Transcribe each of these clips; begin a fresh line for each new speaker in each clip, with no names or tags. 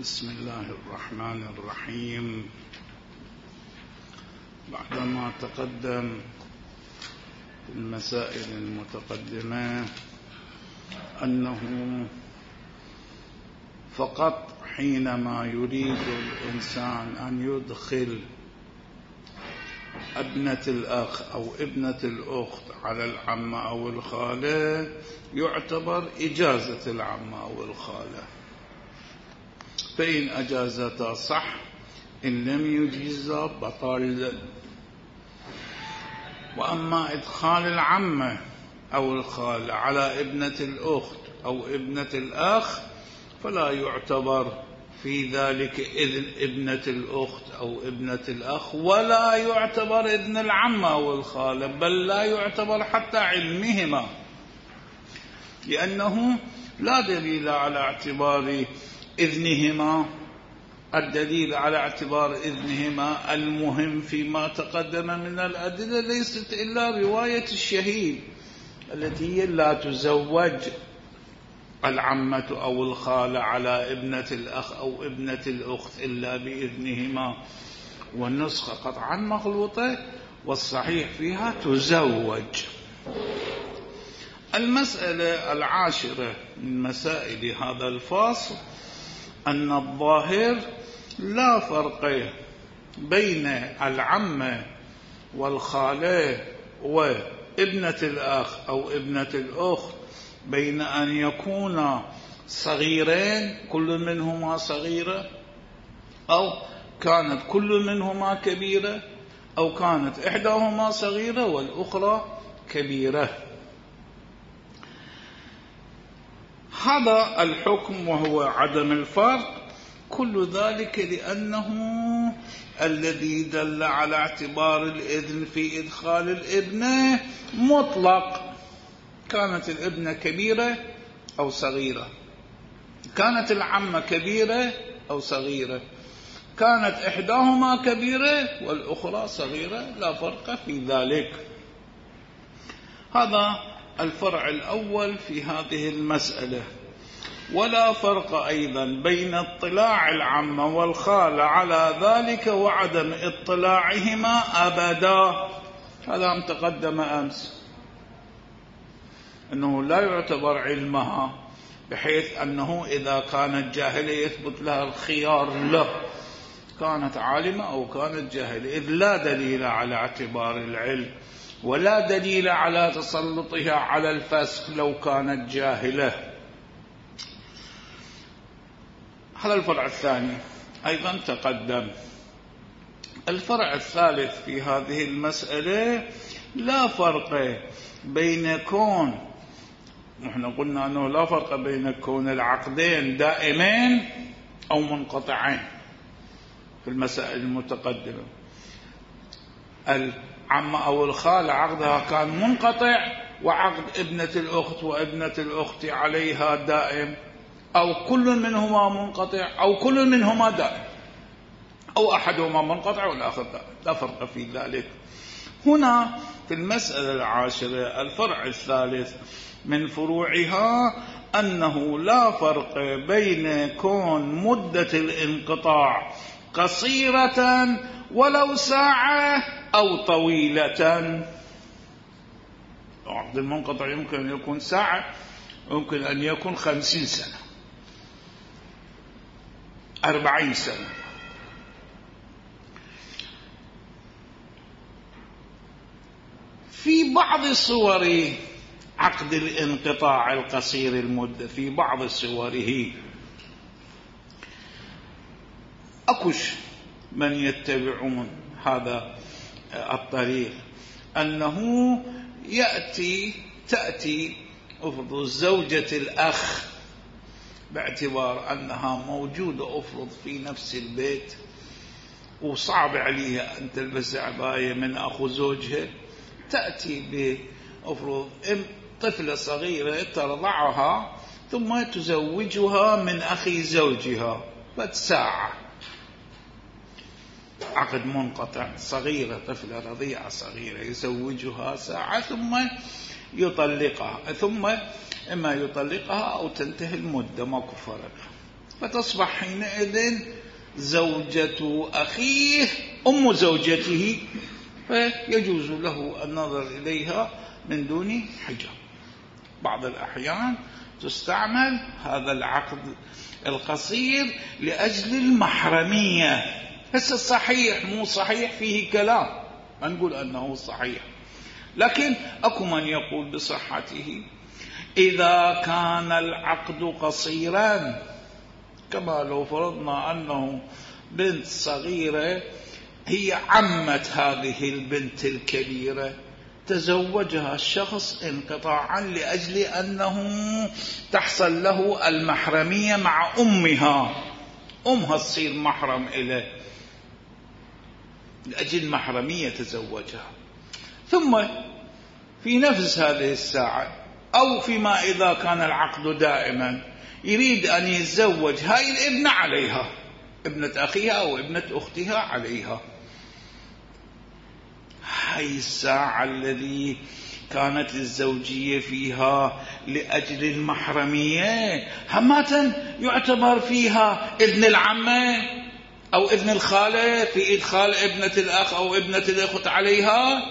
بسم الله الرحمن الرحيم. بعدما تقدم في المسائل المتقدمة أنه فقط حينما يريد الإنسان أن يدخل ابنة الأخ أو ابنة الأخت على العمة أو الخالة يعتبر إجازة العمة أو الخالة، فإن أجازتا صح، إن لم يجيزا بطل. وأما إدخال العمة أو الخالة على ابنة الأخت أو ابنة الأخ فلا يعتبر في ذلك إذن ابنة الأخت أو ابنة الأخ، ولا يعتبر إذن العمة أو الخالة، بل لا يعتبر حتى علمهما، لأنه لا دليل على اعتبار إذنهما. الدليل على اعتبار إذنهما المهم فيما تقدم من الأدلة ليست إلا رواية الشهيد التي هي لا تزوج العمة أو الخالة على ابنة الأخ أو ابنة الأخت إلا بإذنهما، والنسخة قطعا مغلوطة، والصحيح فيها تزوج. المسألة العاشرة من مسائل هذا الفصل أن الظاهر لا فرق بين العمة والخالة وابنة الأخ أو ابنة الأخت بين أن يكون صغيرين كل منهما صغيرة، أو كانت كل منهما كبيرة، أو كانت إحداهما صغيرة والأخرى كبيرة. هذا الحكم وهو عدم الفرق، كل ذلك لأنه الذي دل على اعتبار الإذن في إدخال الابنة مطلق، كانت الابنة كبيرة أو صغيرة، كانت العمة كبيرة أو صغيرة، كانت إحداهما كبيرة والأخرى صغيرة، لا فرق في ذلك. هذا الفرع الأول في هذه المسألة. ولا فرق أيضا بين اطلاع العمة والخالة على ذلك وعدم اطلاعهما أبدا. هذا ما تقدم أمس، أنه لا يعتبر علمها، بحيث أنه إذا كانت جاهلة يثبت لها الخيار له، كانت عالمة أو كانت جاهلة، إذ لا دليل على اعتبار العلم ولا دليل على تسلطها على الفسق لو كانت جاهلة. هذا الفرع الثاني أيضا تقدم. الفرع الثالث في هذه المسألة لا فرق بين كون، نحن قلنا أنه لا فرق بين كون العقدين دائمين أو منقطعين في المسائل المتقدمة. العمة أو الخالة عقدها كان منقطع، وعقد ابنة الأخت وابنة الأخت عليها دائم، أو كل منهما منقطع أو كل منهما دائم، أو أحدهما منقطع والآخر دائم، لا فرق في ذلك. هنا في المسألة العاشرة الفرع الثالث من فروعها أنه لا فرق بين كون مدة الانقطاع قصيرة ولو ساعة أو طويلة. عقد المنقطع يمكن أن يكون ساعة، يمكن أن يكون 50 سنة، 40 سنة. في بعض صور عقد الانقطاع القصير المدة، في بعض صوره أكش من يتبعون هذا الطريق، أنه تأتي أفرض زوجة الأخ باعتبار أنها موجودة أفرض في نفس البيت وصعب عليها أن تلبس عباية من أخو زوجها، تأتي بأفرض طفلة صغيرة ترضعها ثم تزوجها من أخي زوجها ساعة، عقد منقطع، صغيرة، طفلة رضيعة صغيرة يزوجها ساعة ثم يطلقها، ثم إما يطلقها أو تنتهي المدة، ماكو فرق. فتصبح حينئذ زوجة أخيه أم زوجته، فيجوز له النظر إليها من دون حجاب. بعض الأحيان تستعمل هذا العقد القصير لأجل المحرمية. بس الصحيح مو صحيح فيه كلام، ما نقول أنه صحيح، لكن أكو من يقول بصحته إذا كان العقد قصيرا، كما لو فرضنا أنه بنت صغيرة هي عمة هذه البنت الكبيرة، تزوجها الشخص انقطاعا لأجل أنه تحصل له المحرمية مع أمها تصير محرم إليه، لأجل محرمية تزوجها. ثم في نفس هذه الساعة أو فيما إذا كان العقد دائما يريد أن يتزوج هاي الابنة عليها، ابنة أخيها أو ابنة أختها عليها، هاي الساعة الذي كانت الزوجية فيها لأجل المحرمية همة يعتبر فيها ابن العمة أو ابن الخالة في إدخال ابنة الأخ أو ابنة الأخت عليها.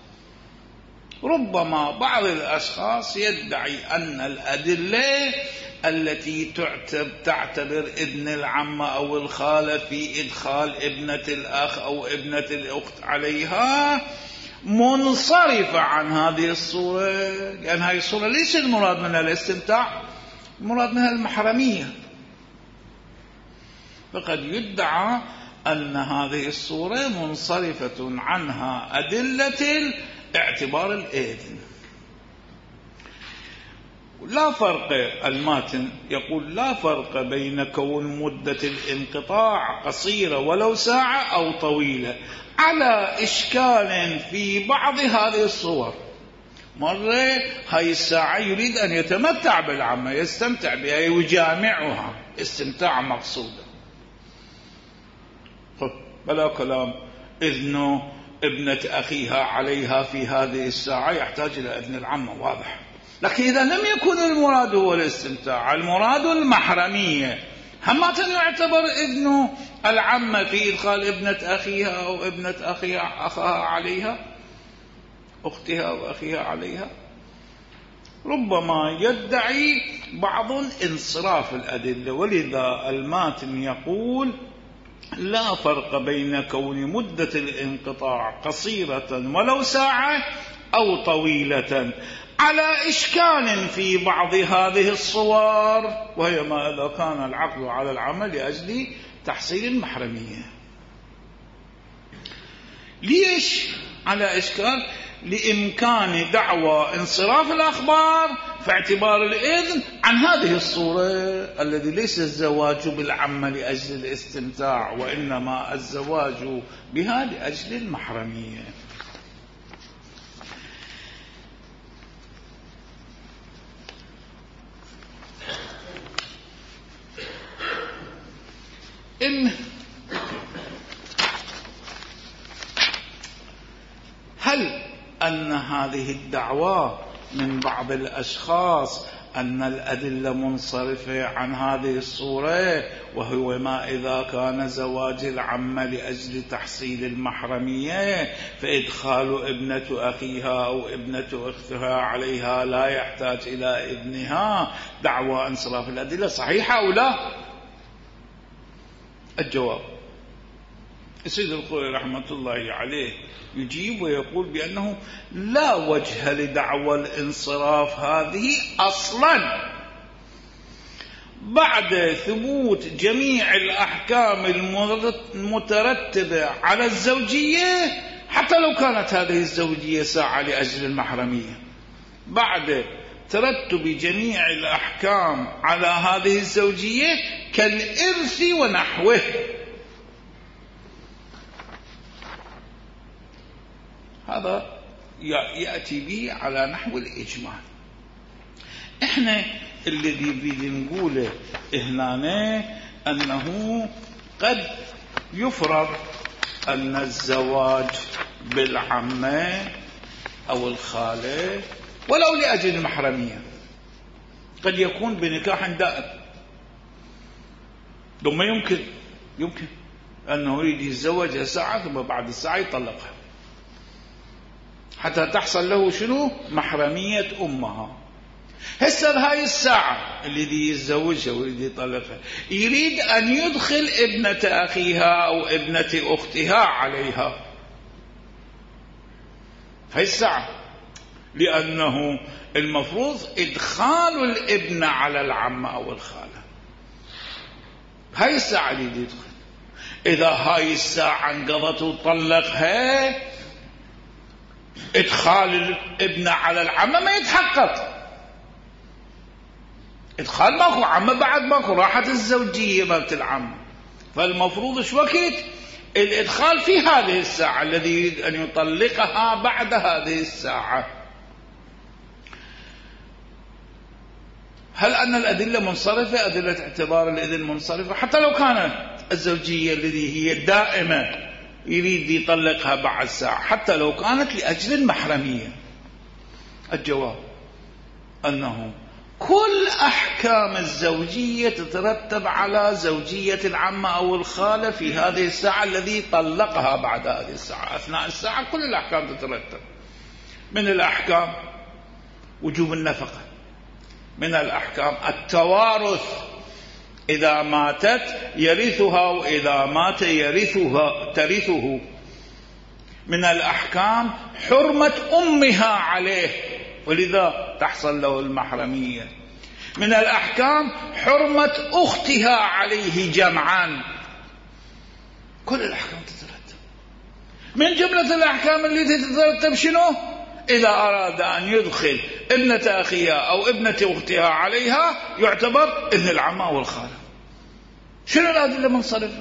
ربما بعض الأشخاص يدعي أن الأدلة التي تعتبر ابن العمة أو الخالة في إدخال ابنة الأخ أو ابنة الأخت عليها منصرفة عن هذه الصورة، لأن هذه الصورة ليس المراد منها الاستمتاع، المراد منها المحرمية. فقد يدعى أن هذه الصورة منصرفة عنها أدلة اعتبار الإذن. لا فرق، الماتن يقول لا فرق بين كون مدة الانقطاع قصيرة ولو ساعة أو طويلة على إشكال في بعض هذه الصور. مرة هاي الساعة يريد أن يتمتع بالعمة، يستمتع بها، يجامعها، استمتاع مقصودا، بلا كلام إذن ابنة أخيها عليها في هذه الساعة يحتاج إلى إذن العمة، واضح. لكن إذا لم يكن المراد هو الاستمتاع، المراد المحرمية، همة يعتبر إذن العمة في إدخال ابنة أخيها أو ابنة أخاها عليها، أختها أو أخيها عليها. ربما يدعي بعض انصراف الأدلة، ولذا الماتن يقول لا فرق بين كون مدة الانقطاع قصيرة ولو ساعة أو طويلة على إشكال في بعض هذه الصور، وهي ما إذا كان العقد على العمل لأجل تحصيل المحرمية. ليش على إشكال؟ لإمكان دعوى انصراف الأخبار في اعتبار الإذن عن هذه الصورة الذي ليس الزواج بالعمة لأجل الاستمتاع، وإنما الزواج بها لأجل المحرمية. هل أن هذه الدعوة من بعض الأشخاص أن الأدلة منصرفة عن هذه الصورة، وهو ما إذا كان زواج العمة لأجل تحصيل المحرمية فإدخال ابنة أخيها أو ابنة أختها عليها لا يحتاج إلى ابنها، دعوى انصراف الأدلة صحيحة أو لا؟ الجواب السيد الخوئي رحمة الله عليه يجيب ويقول بأنه لا وجه لدعوى الانصراف هذه أصلا بعد ثبوت جميع الأحكام المترتبة على الزوجية، حتى لو كانت هذه الزوجية ساعة لأجل المحرمية، بعد ترتب جميع الأحكام على هذه الزوجية كالإرث ونحوه. هذا يأتي به على نحو الإجمال. إحنا الذي نريد نقوله هنا أنه قد يفرض أن الزواج بالعمة أو الخالة ولو لأجل المحرمية قد يكون بنكاح دائم، ثم يمكن أنه يريد يتزوجها ساعة ثم بعد الساعة يطلقها حتى تحصل له شنو؟ محرمية أمها. هسه هاي الساعة الذي يتزوجها ويريد يطلقها يريد أن يدخل ابنة أخيها أو ابنة أختها عليها هاي الساعة، لأنه المفروض إدخال الابن على العمة أو الخالة. هاي الساعة اللي يدخل. إذا هاي الساعة انقضت وطلقها إدخال الابن على العمة ما يتحقق. إدخال ماكو، عمة بعد ماكو، راحت الزوجية مالت العمة. فالمفروض شو وقت الإدخال في هذه الساعة الذي يريد أن يطلقها بعد هذه الساعة. هل أن الأدلة منصرفة؟ أدلة اعتبار الإذن منصرفة حتى لو كانت الزوجية التي هي الدائمة يريد يطلقها بعد ساعة، حتى لو كانت لأجل المحرمية. الجواب أنه كل أحكام الزوجية تترتب على زوجية العمة أو الخالة في هذه الساعة الذي طلقها بعد هذه الساعة. أثناء الساعة كل الأحكام تترتب. من الأحكام وجوب النفقة، من الأحكام التوارث، إذا ماتت يرثها وإذا مات ترثه. من الأحكام حرمة أمها عليه ولذا تحصل له المحرمية. من الأحكام حرمة أختها عليه جمعا. كل الأحكام تترتب. من جملة الأحكام التي تترتب شنو؟ إذا أراد أن يدخل ابنة أخيها أو ابنة أختها عليها يعتبر ابن العمة والخالة. شنو الأدلة منصرفة؟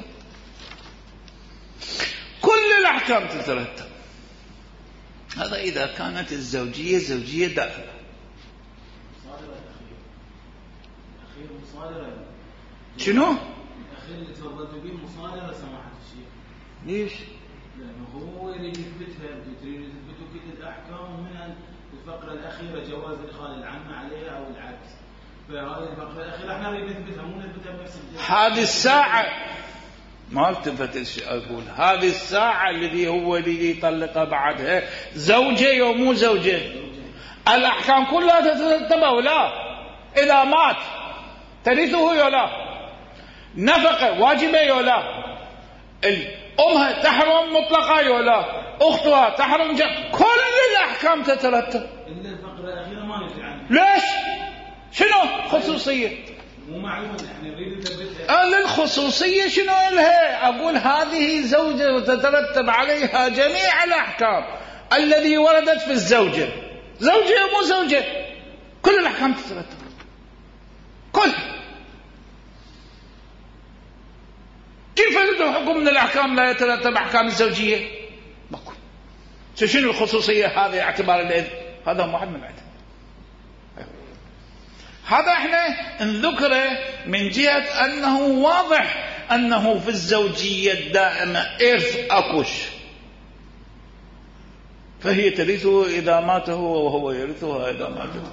كل الأحكام تترتب. هذا إذا كانت الزوجية زوجية دائمة. شنو؟
الأخير اللي تفضلت به مصادرة سماحة الشيخ.
ليش؟
لأنه هو يريد يثبتها، يريد يثبتوا كل الأحكام من الفقرة الأخيرة جواز إدخال العمة عليها أو العكس. فهذه الفقرة الأخيرة احنا نريد نثبتها مو نثبتها بنفس الجهة.
هذه الساعة ما التفت أقول هذه الساعة الذي هو اللي يطلقها بعدها زوجة أو مو زوجة. الأحكام كلها تترتب ولا إذا مات ترثه يولا، نفقة واجبة يولا، أمها تحرم مطلقة يولا، أختها تحرم كل الأحكام تترتب.
إلا الفقرة الأخيرة ما ندري عنها.
ليش؟ شنو خصوصية؟
مو معلومة احنا نريد نثبتها.
للخصوصية شنو لها؟ أقول هذه زوجة وتترتب عليها جميع الأحكام الذي وردت في الزوجة، زوجة مو زوجة، كل الأحكام تترتب كل. كيف عنده حكم من الأحكام لا يترتب أحكام الزوجية؟ ماكو. شنو الخصوصية هذه اعتبار الإذن؟ هذا واحد من الأدلة. هذا احنا نذكره من جهة أنه واضح أنه في الزوجية الدائمة إرث أكوش، فهي ترثه إذا مات هو وهو يرثها إذا ماتت،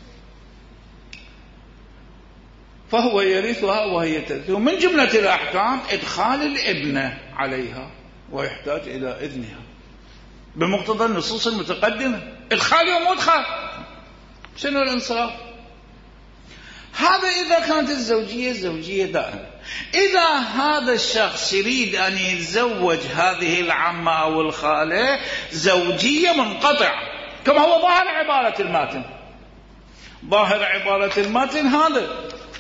فهو يرثها وهي ترثه. من جملة الأحكام إدخال الابنة عليها ويحتاج إلى إذنها بمقتضى النصوص المتقدمة. إدخال يوم مدخل، شنو الانصراف؟ هذا إذا كانت الزوجية زوجية دائمة. إذا هذا الشخص يريد أن يتزوج هذه العمة أو الخالة زوجية منقطعة كما هو ظاهر عبارة الماتن، ظاهر عبارة الماتن هذا،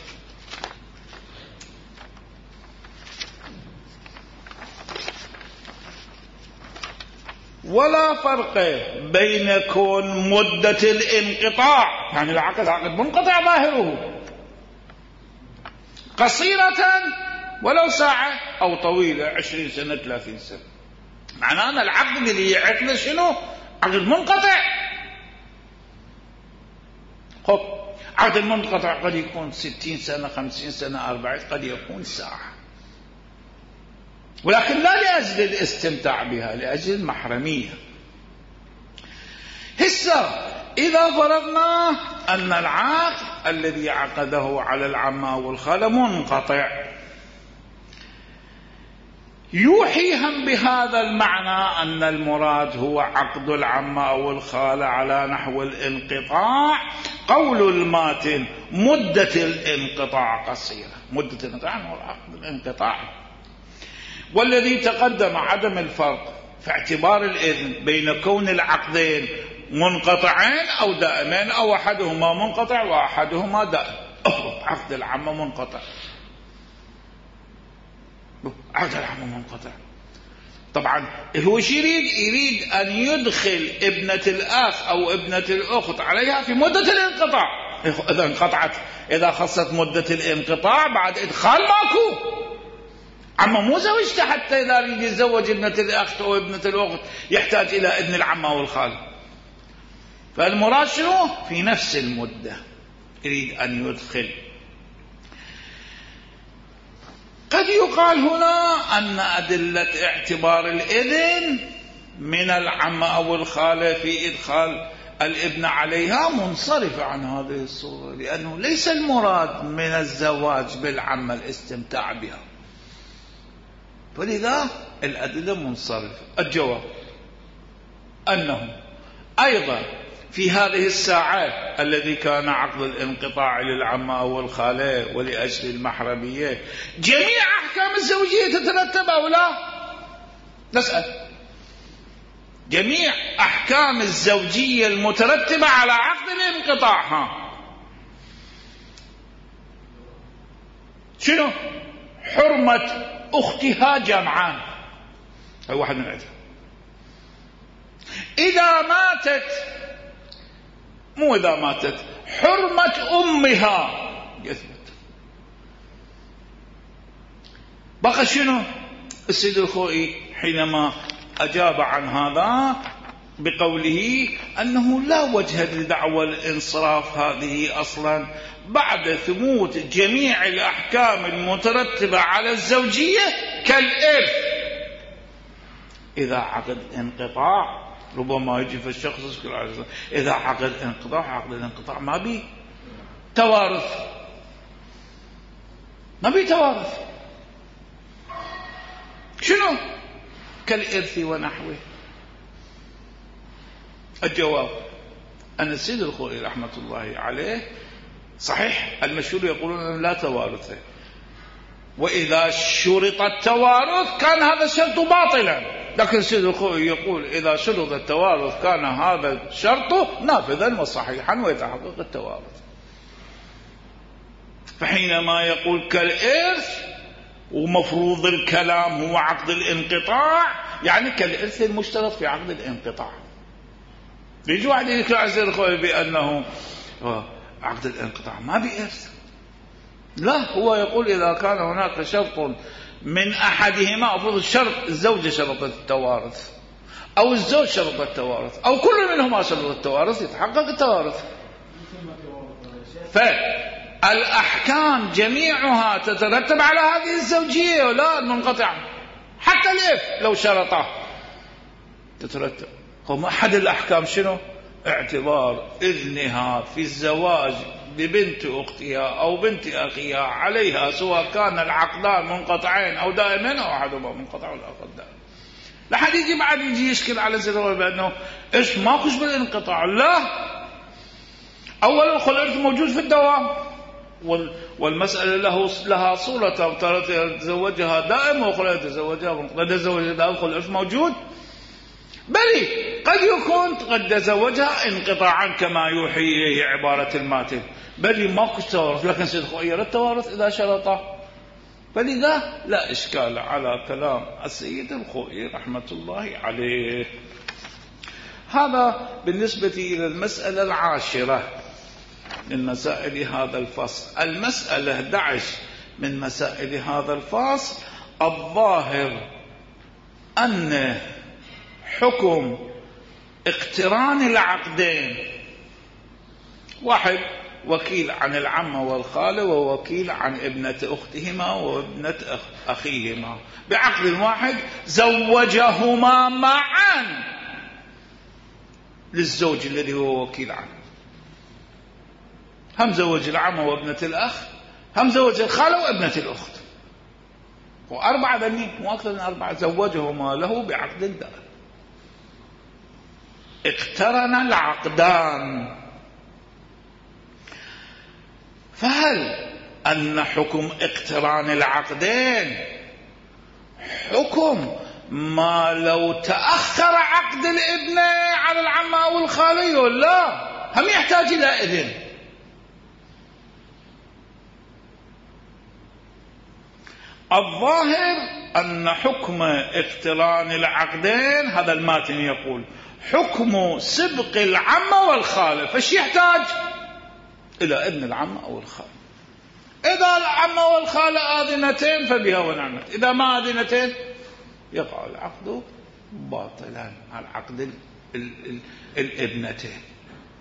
ولا فرق بين كون مدة الانقطاع، يعني العقد عقد منقطع ظاهره، قصيرة ولو ساعة أو طويلة 20 سنة 30 سنة، معناه أن العقد اللي يعقد شنو؟ عقد منقطع. خب عقد المنقطع قد يكون 60 سنة 50 سنة 40، قد يكون ساعة، ولكن لا لأجل الاستمتاع بها، لأجل المحرمية. هسه إذا فرضنا أن العقد الذي عقده على العمة والخالة منقطع، يوحي هم بهذا المعنى أن المراد هو عقد العمة أو الخالة على نحو الانقطاع. قول الماتن مدة الانقطاع قصيرة، مدة الانقطاع هو عقد الانقطاع. والذي تقدم عدم الفرق في اعتبار الإذن بين كون العقدين منقطعين أو دائمين أو أحدهما منقطع وأحدهما دائم. عقد العمة منقطع، عقد العمة منقطع. طبعا هو يريد أن يدخل ابنة الأخ أو ابنة الأخت عليها في مدة الانقطاع. إذا انقطعت، إذا خصت مدة الانقطاع بعد إدخال ماكو. عمه مو زوجته حتى إذا يريد يتزوج ابنة الأخت أو ابنة الأخت يحتاج إلى إذن العمة والخالة. فالمراد شنو؟ في نفس المدة يريد أن يدخل. قد يقال هنا أن أدلة اعتبار الإذن من العمة أو الخالة في إدخال الابن عليها منصرفة عن هذه الصورة، لأنه ليس المراد من الزواج بالعمة الاستمتاع بها، فلذا الأدلة منصرفة. الجواب أنه أيضا في هذه الساعات الذي كان عقد الانقطاع للعمة أو الخالة ولأجل المحرمية جميع أحكام الزوجية تترتب أو لا؟ نسأل. جميع أحكام الزوجية المترتبة على عقد الانقطاع شنو؟ حرمة أختها جمعان، هي واحد من العدة. إذا ماتت، مو إذا ماتت، حرمة أمها يثبت. بقى شنو؟ السيد الخوئي حينما أجاب عن هذا بقوله أنه لا وجه لدعوى الانصراف هذه أصلا بعد ثبوت جميع الأحكام المترتبة على الزوجية كالإرث. إذا عقد انقطاع ربما يجي في الشخص إذا عقد انقطاع، عقد الانقطاع ما بي توارث، ما بي توارث. شنو؟ كالإرث ونحوه. الجواب أن السيد الخوئي رحمة الله عليه صحيح المشهور يقولون لا توارث، وإذا شرط التوارث كان هذا الشرط باطلا، لكن السيد الخوئي يقول إذا شرط التوارث كان هذا الشرط نافذا وصحيحا ويتحقق التوارث. فحينما يقول كالإرث ومفروض الكلام هو عقد الانقطاع، يعني كالإرث المشترط في عقد الانقطاع. يجي واحد يقول عزيز الخوئي بأنه عقد الانقطاع ما بإرث، لا، هو يقول إذا كان هناك شرط من أحدهما، أفرض الشرط الزوجة شرطت التوارث أو الزوج شرط التوارث أو كل منهما شرط التوارث، يتحقق التوارث. فالأحكام جميعها تترتب على هذه الزوجية ولا المنقطعة، حتى الإف لو شرطه تترتب. هم أحد الأحكام شنو؟ اعتبار إذنها في الزواج ببنت أختها أو بنت أخيها عليها، سواء كان العقدان منقطعين أو دائمين أو أحدهما منقطع والآخر دائم. لحد يجي بعد يجي يشكل على زلوه بأنه إيش ما كش بالانقطاع. لا، أولا الخلع موجود في الدوام، والمسألة لها صورة ترى تزوجها دائم وخلع تزوجها منقطع. تزوجها دائم خلع موجود، بل قد يكون قد تزوجها انقطاعا كما يوحي إليه عبارة الماتن، بل ماكو توارث، لكن سيد خير التوارث إذا شرطه. فلذا لا إشكال على كلام السيد الخوئي رحمة الله عليه. هذا بالنسبة إلى المسألة العاشرة من مسائل هذا الفصل. المسألة 11 من مسائل هذا الفصل، الظاهر أن حكم اقتران العقدين، واحد وكيل عن العمة والخالة ووكيل عن ابنة أختهما وابنة أخيهما بعقد واحد، زوجهما معا للزوج الذي هو وكيل عنه. هم زوج العمة وابنة الأخ، هم زوج الخالة وابنة الأخت. و4 ذني مو أكثر من 4 زوجهما له بعقد دائم. اقترن العقدان. فهل أن حكم اقتران العقدين حكم ما لو تأخر عقد الابن على العم أو الخالة ولا هم يحتاج إلى إذن؟ الظاهر أن حكم اقتران العقدين هذا الماتن يقول حكم سبق العم والخالة، فش يحتاج إلى إذن العم أو الخالة. إذا العم والخالة آذنتين فبها ونعمت، إذا ما آذنتين يقع العقد باطلا على عقد الابنتين.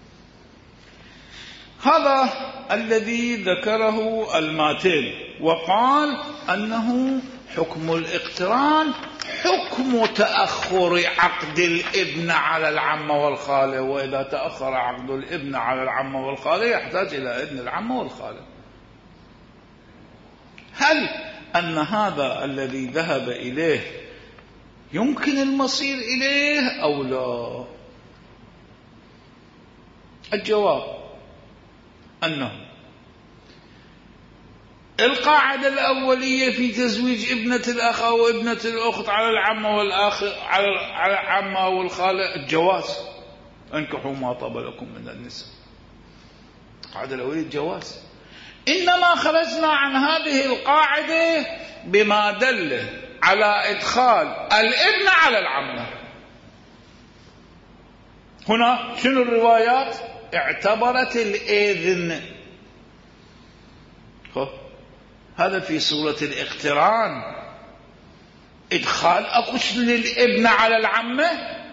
هذا الذي ذكره الماتن، وقال أنه حكم الاقتران حكم تأخر عقد الابن على العم والخالة، وإذا تأخر عقد الابن على العم والخالة يحتاج إلى إذن العم والخالة. هل أن هذا الذي ذهب إليه يمكن المصير إليه أو لا؟ الجواب أنه القاعدة الأولية في تزويج ابنة الأخ أو ابنة الأخت على العم والأخ على العم أو الخالة الجواز، انكحوا ما طاب لكم من النساء. القاعدة الأولية الجواز. إنما خرجنا عن هذه القاعدة بما دل على إدخال الابن على العم. هنا شنو الروايات؟ اعتبرت الإذن. هذا في صورة الاقتران، إدخال أكوش للابن على العمة.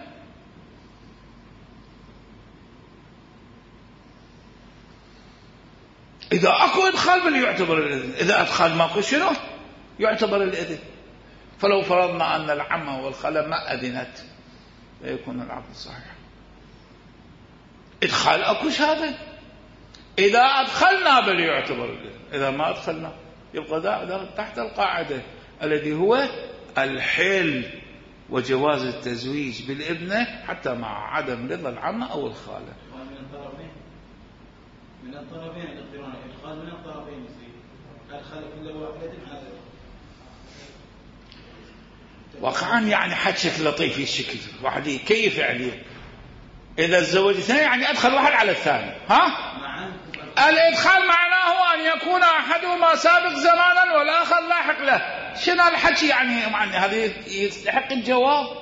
إذا أكو إدخال بل يعتبر الإذن، إذا أدخال ماكو شنو يعتبر الإذن. فلو فرضنا أن العمة والخالة ما أذنت يكون العقد صحيح. إدخال أكوش هذا، إذا أدخلنا بل يعتبر الإذن، إذا ما أدخلنا يبقى ده تحت القاعدة الذي هو الحل وجواز التزويج بالابنة حتى مع عدم رضا العمة أو الخالة.
من الطرفين الاقتران الإدخال من الطرفين أدخل كل واحدة على
واقعا يعني حكيك لطيف الشكل واحد كيف عليه. إذا تزوج اثنين يعني أدخل واحد على الثاني. الإدخال معناه أن يكون أحدهما سابق زمانا والآخر لاحق له. شنو الحكي يعني هذا يستحق الجواب.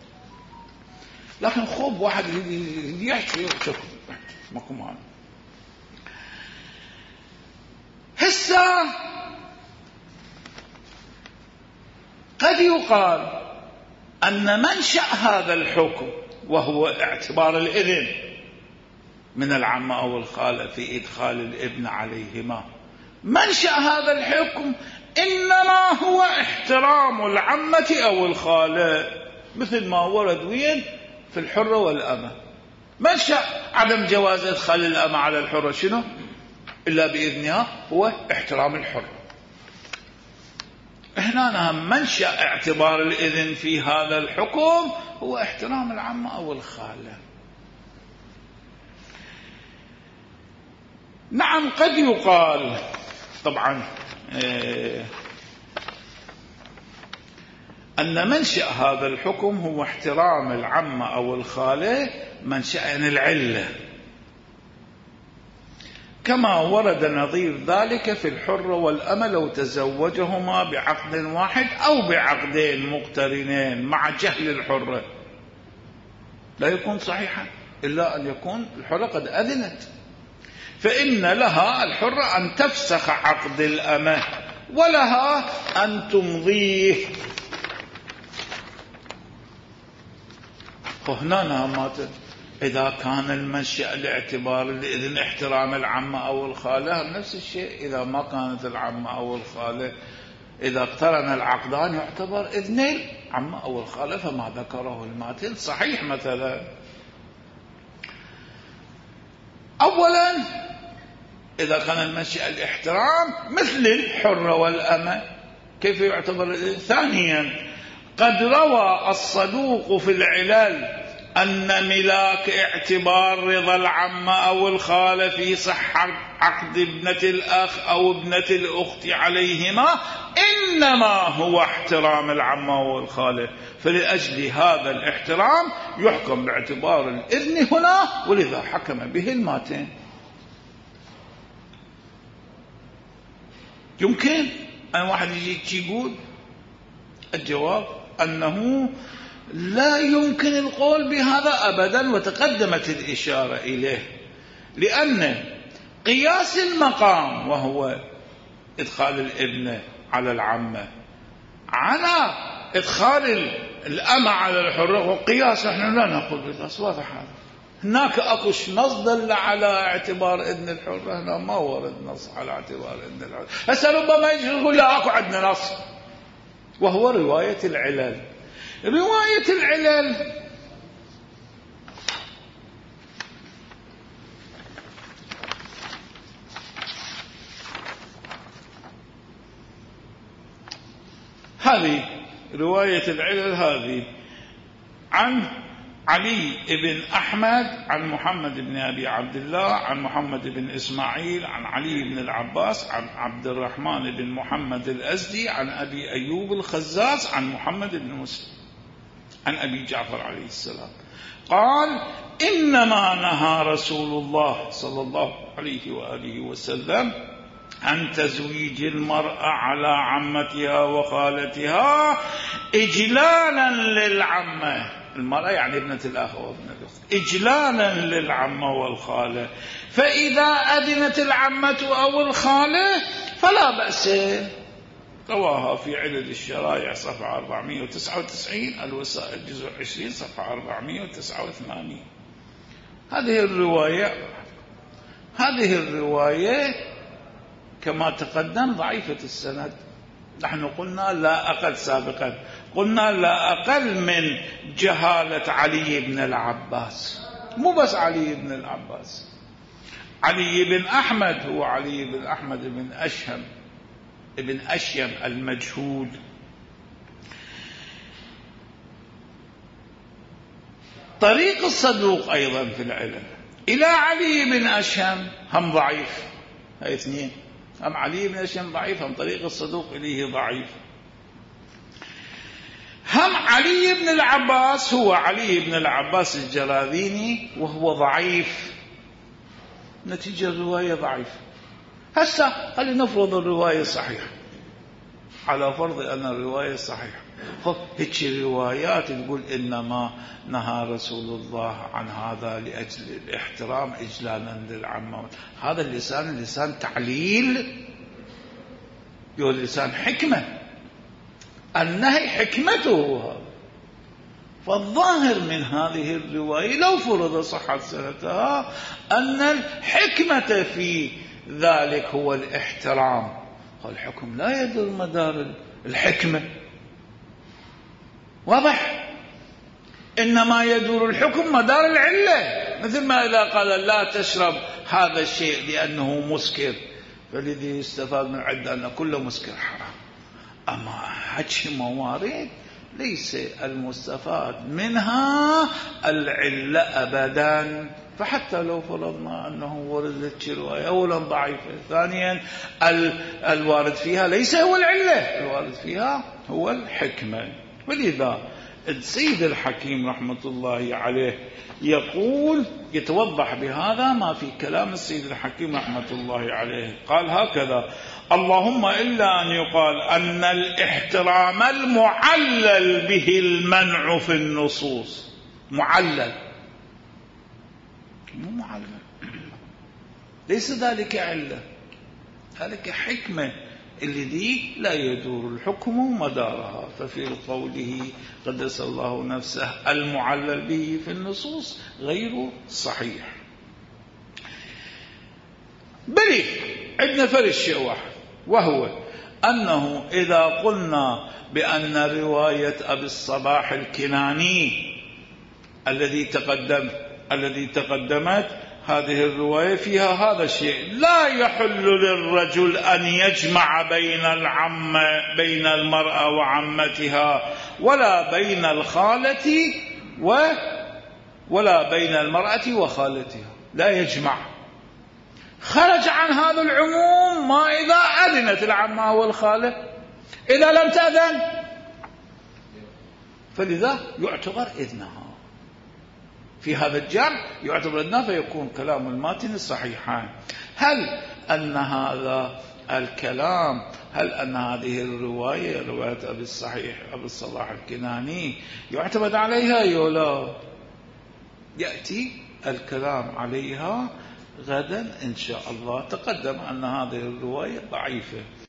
لكن خوب واحد يحكي شوف ماكو معنى. هسه قد يقال أن منشأ هذا الحكم وهو اعتبار الإذن من العمة أو الخالة في إدخال الابن عليهما، منشأ هذا الحكم إنما هو احترام العمة أو الخالة، مثل ما ورد وين في الحرة والأمة. منشأ عدم جواز إدخال الأمة على الحرة شنو إلا بإذنها هو احترام الحرة. هنا منشأ اعتبار الإذن في هذا الحكم هو احترام العمة أو الخالة. نعم قد يقال طبعا أن منشأ هذا الحكم هو احترام العمة أو الخالة منشأ العلة، كما ورد نظير ذلك في الحر والأمة لو تزوجهما بعقد واحد أو بعقدين مقترنين مع جهل الحرة لا يكون صحيحا إلا أن يكون الحرة قد أذنت، فإن لها الحرة أن تفسخ عقد الأمة ولها أن تمضيه. فهنا مات إذا كان المنشأ لاعتبار الإذن احترام العمة أو الخالة نفس الشيء. إذا ما كانت العمة أو الخالة إذا اقترن العقدان يعتبر إذن العمة أو الخالة، فما ذكره الماتن صحيح. مثلا أولا إذا كان المنشأ الاحترام مثل الحرة والأمة كيف يعتبر؟ ثانيا قد روى الصدوق في العلل أن ملاك اعتبار رضا العم أو الخالة في صحة عقد ابنة الأخ أو ابنة الأخت عليهما إنما هو احترام العم والخالة، فلأجل هذا الاحترام يحكم باعتبار الإذن هنا، ولذا حكم به الماتين. يمكن أن واحد يجي يقول الجواب أنه لا يمكن القول بهذا أبدا، وتقدمت الإشارة إليه، لأن قياس المقام وهو إدخال الابنة على العمة على إدخال الأمة على الحرة وقياس نحن لا نقول بالقياس، واضح هذا. هناك أكوش نص دل على اعتبار ابن الحرة، هنا ما ورد نص على اعتبار ابن الحرة. هسه ربما يجي يقول لا أكو عندنا نص، وهو رواية العلل. رواية العلل هذه رواية العلل هذه عن علي بن أحمد عن محمد بن أبي عبد الله عن محمد بن إسماعيل عن علي بن العباس عن عبد الرحمن بن محمد الأزدي عن أبي أيوب الخزاز عن محمد بن مسلم عن أبي جعفر عليه السلام قال إنما نهى رسول الله صلى الله عليه وآله وسلم عن تزويج المرأة على عمتها وخالتها إجلالا للعمة، المرأة يعني ابنة الأخ وابنة الأخت، إجلالا للعمة والخالة، فإذا أذنت العمة أو الخالة فلا بأس. رواها في علل الشرائع صفحة 499، الوسائل جزء 20 صفحة 489. هذه الرواية كما تقدم ضعيفة السند. نحن قلنا لا أقل سابقا، قلنا لا أقل من جهالة علي بن العباس، مو بس علي بن العباس، علي بن أحمد هو علي بن أحمد بن أشيم المجهول. طريق الصدوق أيضا في العلل إلى علي بن أشيم هم ضعيف، هاي اثنين، هم علي بن أشيم ضعيف، هم طريق الصدوق إليه ضعيف. هم علي بن العباس هو علي بن العباس الجراذيني وهو ضعيف، نتيجة الرواية ضعيفة. هسه خلينا نفرض الرواية صحيحة، على فرض أن الرواية صحيحة، هيك روايات تقول إنما نهى رسول الله عن هذا لأجل الاحترام إجلالا للعمة، هذا اللسان لسان تعليل، يقول لسان حكمة، النهي حكمته هذا. فالظاهر من هذه الرواية لو فرض صحة سنتها أن الحكمة في ذلك هو الاحترام، والحكم لا يدور مدار الحكمة، واضح؟ إنما يدور الحكم مدار العلة، مثل ما إذا قال لا تشرب هذا الشيء لأنه مسكر، فالذي يستفاد من العلة أن كل مسكر حرام. أما هذه موارد ليس المستفاد منها العلة أبدا، فحتى لو فرضنا أنه وردت رواية أولا ضعيفة، ثانيا الوارد فيها ليس هو العلة، الوارد فيها هو الحكمة. ولذا السيد الحكيم رحمة الله عليه يقول يتوضح بهذا ما في كلام السيد الحكيم رحمة الله عليه، قال هكذا: اللهم إلا أن يقال أن الاحترام المعلل به المنع في النصوص، معلل مو معلل، ليس ذلك علة، ذلك حكمة الذي لا يدور الحكم مدارها. ففي قوله قدس الله نفسه المعلل به في النصوص غير صحيح. بلي عندنا فرق شيء واحد، وهو أنه إذا قلنا بأن رواية أبي الصباح الكناني الذي تقدمت هذه الرواية فيها هذا الشيء: لا يحل للرجل أن يجمع بين المرأة وعمتها ولا بين الخالة ولا بين المرأة وخالتها، لا يجمع. خرج عن هذا العموم ما إذا أذنت العمة والخالة، إذا لم تأذن فلذا يعتبر إذنها. في هذا الجرح يعتبر إذنها، فيكون كلام الماتن الصحيحان. هل أن هذا الكلام، هل أن هذه الرواية، رواية أبي الصلاح الكناني، يعتمد عليها يولا؟ يأتي الكلام عليها غدا إن شاء الله. تقدم أن هذه الرواية ضعيفة.